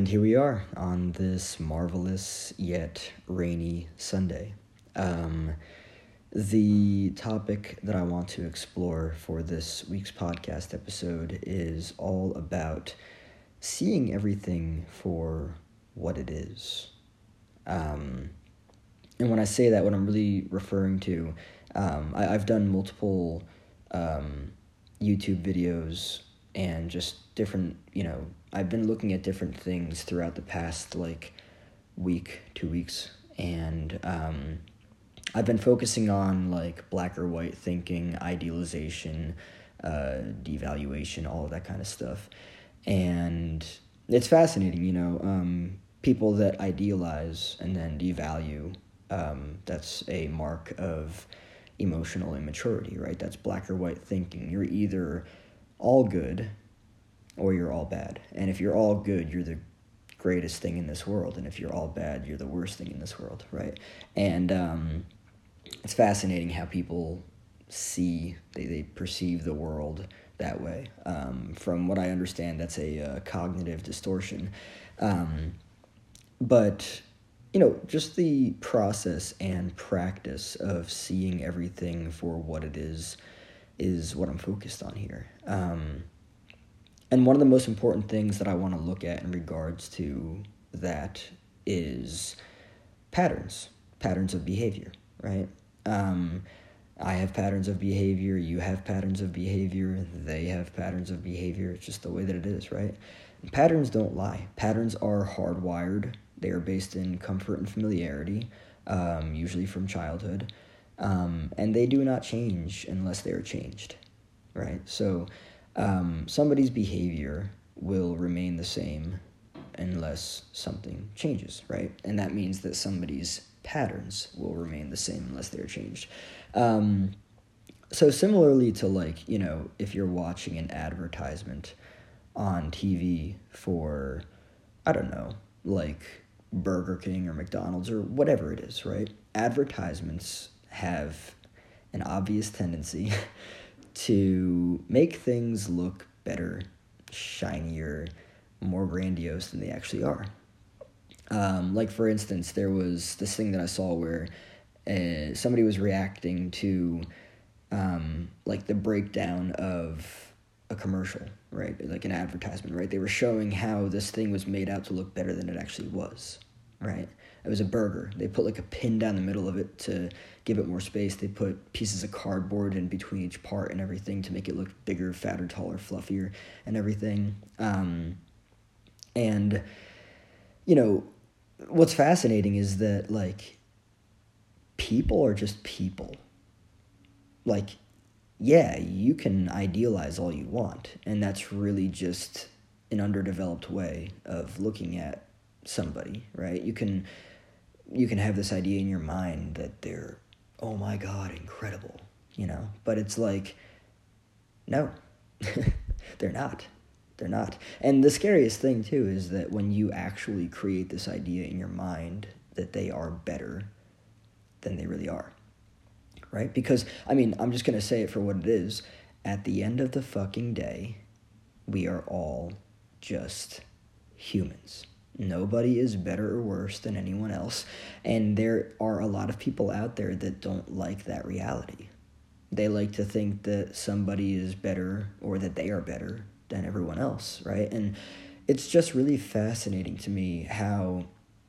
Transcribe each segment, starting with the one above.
here we are on this marvelous yet rainy Sunday. The topic that I want to explore for this week's podcast episode is all about seeing everything for what it is. And when I say that, what I'm really referring to, I've done multiple YouTube videos and just different, I've been looking at different things throughout the past, week, 2 weeks, and I've been focusing on, black or white thinking, idealization, devaluation, all of that kind of stuff, and it's fascinating, people that idealize and then devalue, that's a mark of emotional immaturity, right? That's black or white thinking. You're either all good or you're all bad. And if you're all good, you're the greatest thing in this world. And if you're all bad, you're the worst thing in this world, right? And it's fascinating how people they perceive the world that way. From what I understand, that's a cognitive distortion. But just the process and practice of seeing everything for what it is what I'm focused on here. And one of the most important things that I want to look at in regards to that is patterns of behavior, right? I have patterns of behavior, you have patterns of behavior, they have patterns of behavior. It's just the way that it is, right? And patterns don't lie. Patterns are hardwired. They are based in comfort and familiarity, usually from childhood, and they do not change unless they are changed, right? So somebody's behavior will remain the same unless something changes, right? And that means that somebody's patterns will remain the same unless they're changed. So similarly to if you're watching an advertisement on TV for, I don't know, Burger King or McDonald's or whatever it is, right? Advertisements have an obvious tendency to make things look better, shinier, more grandiose than they actually are. For instance, there was this thing that I saw where somebody was reacting to the breakdown of a commercial, right? Like an advertisement, right? They were showing how this thing was made out to look better than it actually was, right? It was a burger. They put a pin down the middle of it to give it more space. They put pieces of cardboard in between each part and everything to make it look bigger, fatter, taller, fluffier, and everything. And what's fascinating is that people are just people. Yeah, you can idealize all you want, and that's really just an underdeveloped way of looking at somebody, right? You can have this idea in your mind that they're, oh my God, incredible, but it's no, they're not. They're not. And the scariest thing, too, is that when you actually create this idea in your mind that they are better than they really are, right? Because, I'm just going to say it for what it is. At the end of the fucking day, we are all just humans. Nobody is better or worse than anyone else. And there are a lot of people out there that don't like that reality. They like to think that somebody is better or that they are better than everyone else, right? And it's just really fascinating to me how,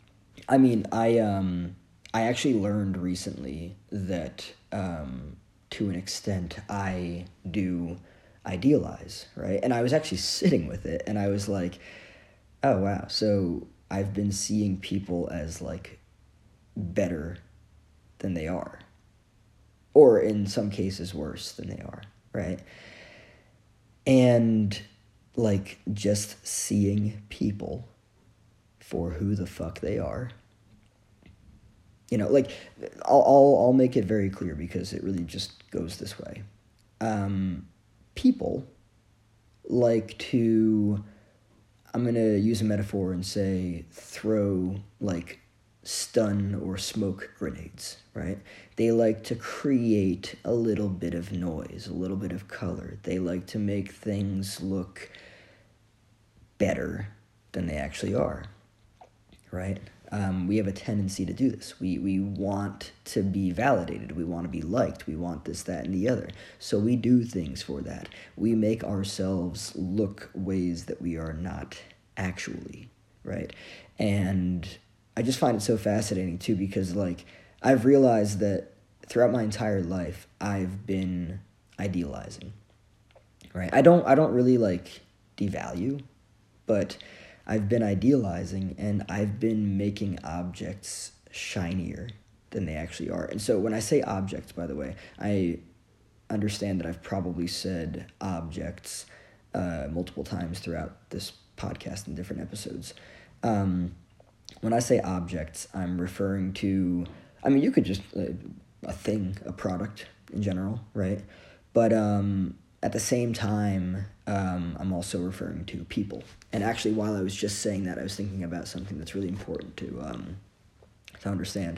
I actually learned recently that to an extent I do idealize, right? And I was actually sitting with it and I was like, oh wow, so I've been seeing people as better than they are, or in some cases worse than they are, right? And just seeing people for who the fuck they are. I'll make it very clear because it really just goes this way. People like to, I'm going to use a metaphor and say throw stun or smoke grenades, right? They like to create a little bit of noise, a little bit of color. They like to make things look better than they actually are, right? We have a tendency to do this. We want to be validated. We want to be liked. We want this, that, and the other. So we do things for that. We make ourselves look ways that we are not actually, right? And I just find it so fascinating, too, because, like, I've realized that throughout my entire life, I've been idealizing, right? I don't really, like, devalue, but I've been idealizing, and I've been making objects shinier than they actually are. And so when I say objects, by the way, I understand that I've probably said objects multiple times throughout this podcast in different episodes. When I say objects, I'm referring to, I mean, you could just, a thing, a product in general, right? But at the same time, I'm also referring to people. And actually, while I was just saying that, I was thinking about something that's really important to understand.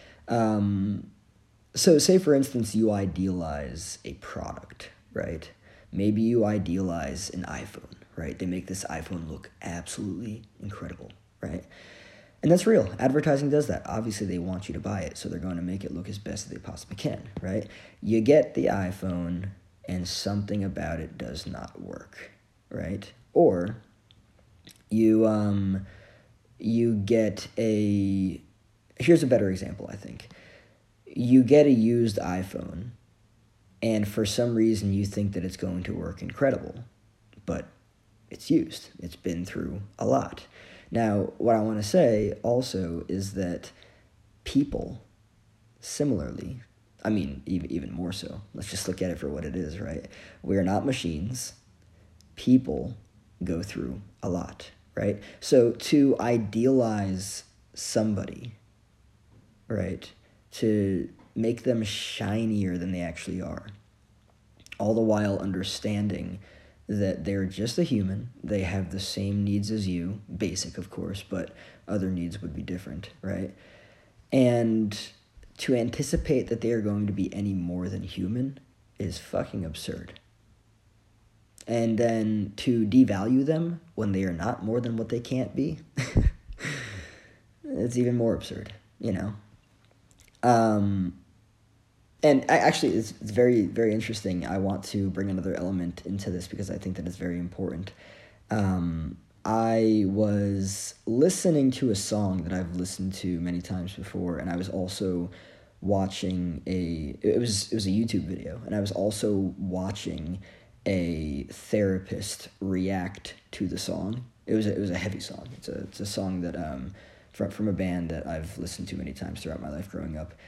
So say, for instance, you idealize a product, right? Maybe you idealize an iPhone, right? They make this iPhone look absolutely incredible, right? And that's real. Advertising does that. Obviously, they want you to buy it, so they're going to make it look as best as they possibly can, right? You get the iPhone, and something about it does not work, right? Or you get a, here's a better example, I think. You get a used iPhone, and for some reason you think that it's going to work incredible, but it's used. It's been through a lot. Now, what I want to say also is that people, similarly, I mean, even more so, let's just look at it for what it is, right? We are not machines. People go through a lot, right? So to idealize somebody, right, to make them shinier than they actually are, all the while understanding that they're just a human, they have the same needs as you, basic of course, but other needs would be different, right? And to anticipate that they are going to be any more than human is fucking absurd. And then to devalue them when they are not more than what they can't be, it's even more absurd, you know? And actually, it's very, very interesting. I want to bring another element into this because I think that it's very important. I was listening to a song that I've listened to many times before, and I was also watching it was a YouTube video, and I was also watching a therapist react to the song. It was a heavy song. It's a song that from a band that I've listened to many times throughout my life growing up.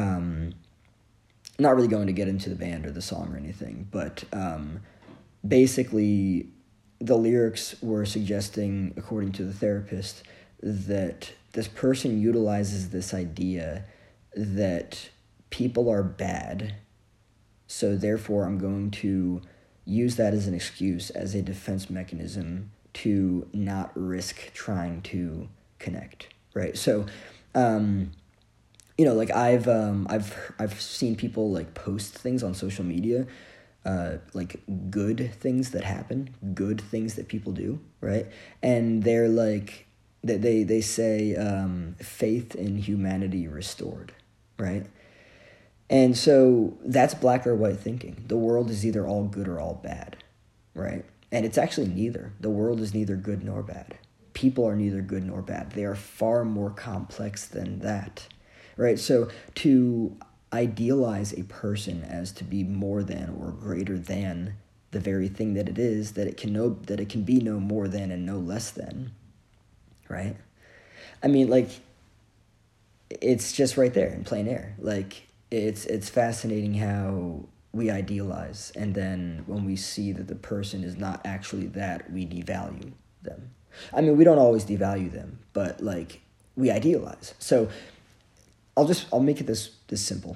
Not really going to get into the band or the song or anything, but basically the lyrics were suggesting, according to the therapist, that this person utilizes this idea that people are bad, so therefore I'm going to use that as an excuse, as a defense mechanism to not risk trying to connect, right? So, you know, like I've seen people like post things on social media, like good things that happen, good things that people do, right? And they're like, they say faith in humanity restored, right? And so that's black or white thinking. The world is either all good or all bad, right? And it's actually neither. The world is neither good nor bad. People are neither good nor bad. They are far more complex than that. Right, so to idealize a person as to be more than or greater than the very thing that it is, that it can be no more than and no less than, right? I mean, like, it's just right there in plain air. Like, it's fascinating how we idealize, and then when we see that the person is not actually that, we devalue them. I mean, we don't always devalue them, but like we idealize. So I'll make it this simple.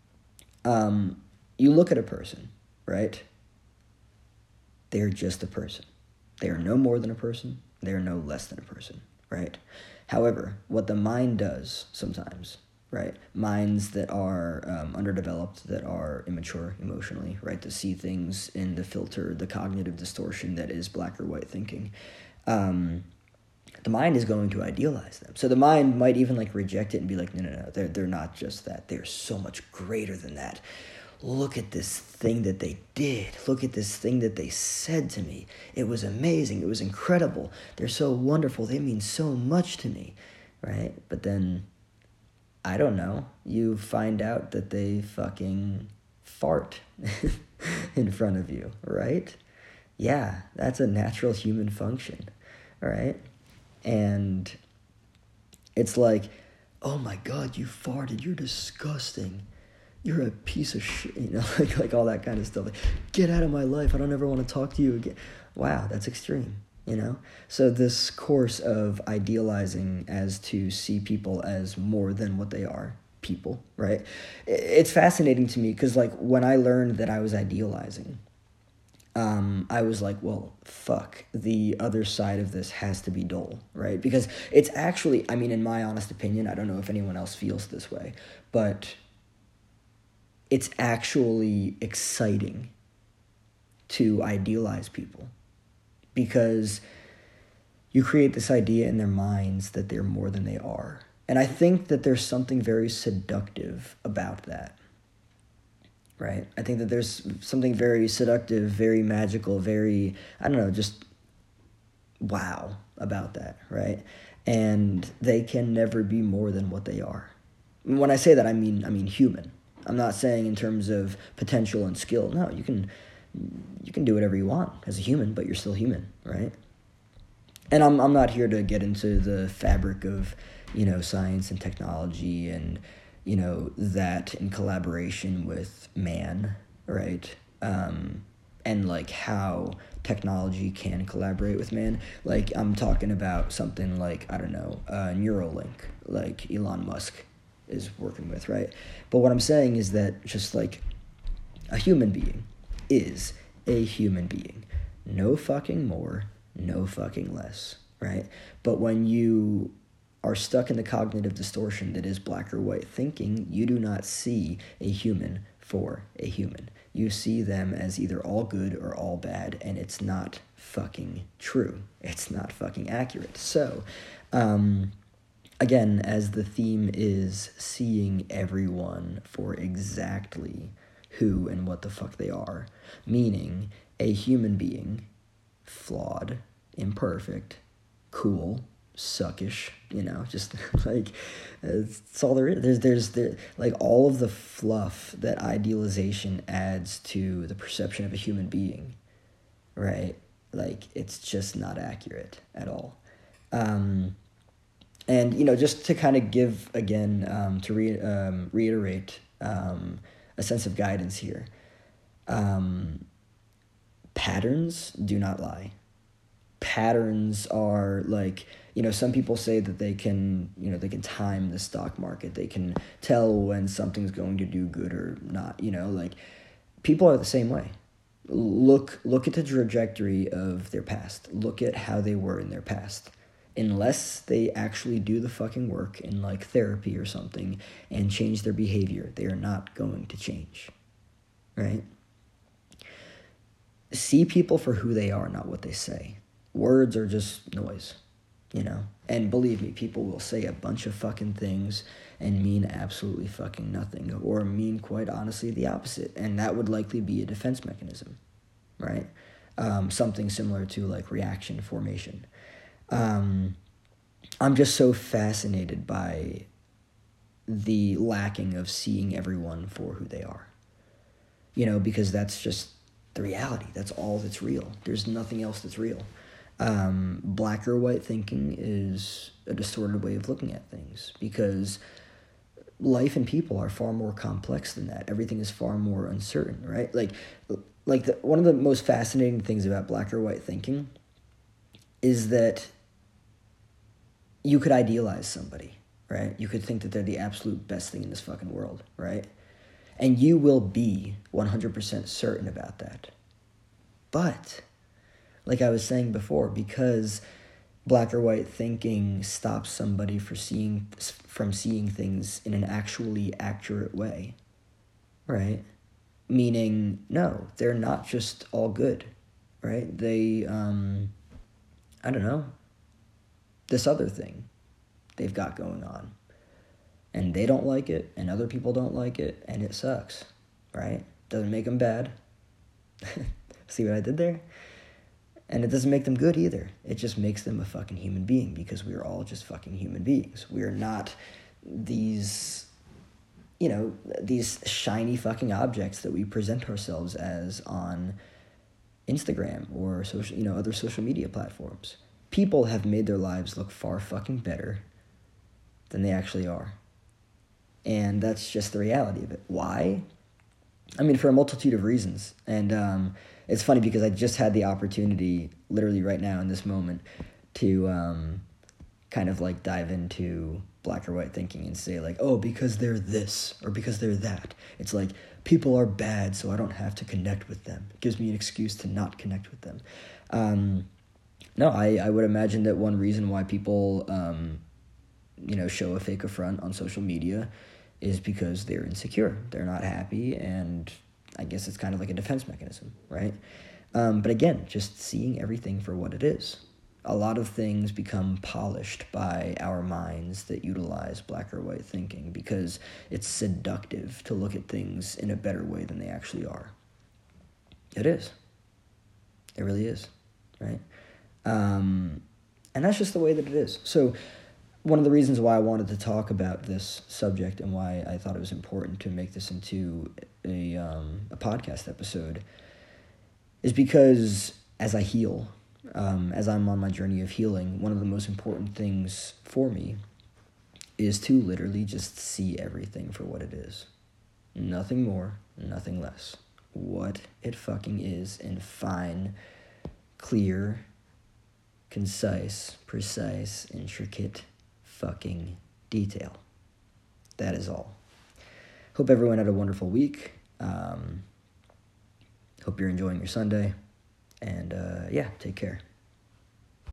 You look at a person, right? They're just a person. They are no more than a person. They are no less than a person, right? However, what the mind does sometimes, right? Minds that are underdeveloped, that are immature emotionally, right? To see things in the filter, the cognitive distortion that is black or white thinking. the mind is going to idealize them. So the mind might even like reject it and be like, no, they're not just that. They're so much greater than that. Look at this thing that they did. Look at this thing that they said to me. It was amazing. It was incredible. They're so wonderful. They mean so much to me, right? But then, I don't know, you find out that they fucking fart in front of you, right? Yeah, that's a natural human function, right? And it's like, oh my God, you farted. You're disgusting. You're a piece of shit, like all that kind of stuff. Like, get out of my life. I don't ever want to talk to you again. Wow, that's extreme, So this course of idealizing as to see people as more than what they are, people, right? It's fascinating to me because, like, when I learned that I was idealizing, I was like, well, fuck, the other side of this has to be dull, right? Because it's actually, I mean, in my honest opinion, I don't know if anyone else feels this way, but it's actually exciting to idealize people because you create this idea in their minds that they're more than they are. And I think that there's something very seductive about that, right? I think that there's something very seductive, very magical, very, I don't know, just wow about that, right? And they can never be more than what they are. When I say that, I mean human. I'm not saying in terms of potential and skill. No, you can do whatever you want as a human, but you're still human, right? And I'm not here to get into the fabric of, science and technology and, that in collaboration with man, right? And like how technology can collaborate with man. Like I'm talking about something like, I don't know, Neuralink, like Elon Musk is working with, right? But what I'm saying is that just like a human being is a human being. No fucking more, no fucking less, right? But when you are stuck in the cognitive distortion that is black or white thinking, you do not see a human for a human. You see them as either all good or all bad, and it's not fucking true. It's not fucking accurate. So, again, as the theme is seeing everyone for exactly who and what the fuck they are, meaning a human being, flawed, imperfect, cool, suckish, just like it's all there is. There's like all of the fluff that idealization adds to the perception of a human being, right? Like it's just not accurate at all. And, just to kind of give, again, to reiterate a sense of guidance here, patterns do not lie. Patterns are like, some people say that they can time the stock market. They can tell when something's going to do good or not, like people are the same way. Look at the trajectory of their past. Look at how they were in their past. Unless they actually do the fucking work in like therapy or something and change their behavior, they are not going to change, right? See people for who they are, not what they say. Words are just noise, And believe me, people will say a bunch of fucking things and mean absolutely fucking nothing, or mean quite honestly the opposite, and that would likely be a defense mechanism, right? Something similar to like reaction formation. I'm just so fascinated by the lacking of seeing everyone for who they are, because that's just the reality. That's all that's real. There's nothing else that's real. Black or white thinking is a distorted way of looking at things because life and people are far more complex than that. Everything is far more uncertain, right? One of the most fascinating things about black or white thinking is that you could idealize somebody, right? You could think that they're the absolute best thing in this fucking world, right? And you will be 100% certain about that. But, like I was saying before, because black or white thinking stops somebody from seeing things in an actually accurate way, right? Meaning, no, they're not just all good, right? They, I don't know. this other thing they've got going on. And they don't like it, and other people don't like it, and it sucks, right? Doesn't make them bad. See what I did there? And it doesn't make them good either. It just makes them a fucking human being, because we are all just fucking human beings. We are not these, these shiny fucking objects that we present ourselves as on Instagram or other social media platforms. People have made their lives look far fucking better than they actually are. And that's just the reality of it. Why? I mean, for a multitude of reasons. And it's funny because I just had the opportunity, literally right now in this moment, to kind of like dive into black or white thinking and say like, oh, because they're this or because they're that. It's like, people are bad, so I don't have to connect with them. It gives me an excuse to not connect with them. No, I would imagine that one reason why people, show a fake affront on social media is because they're insecure. They're not happy, and I guess it's kind of like a defense mechanism, right? But again, just seeing everything for what it is. A lot of things become polished by our minds that utilize black or white thinking because it's seductive to look at things in a better way than they actually are. It is. It really is, right? And that's just the way that it is. So one of the reasons why I wanted to talk about this subject and why I thought it was important to make this into a podcast episode is because as I heal, as I'm on my journey of healing, one of the most important things for me is to literally just see everything for what it is. Nothing more, nothing less. What it fucking is in fine, clear, concise, precise, intricate fucking detail. That is all. Hope everyone had a wonderful week. Hope you're enjoying your Sunday. And take care.